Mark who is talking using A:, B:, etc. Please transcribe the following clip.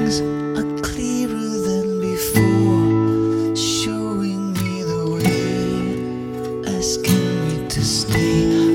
A: things are clearer than before, showing me the way, asking me to stay.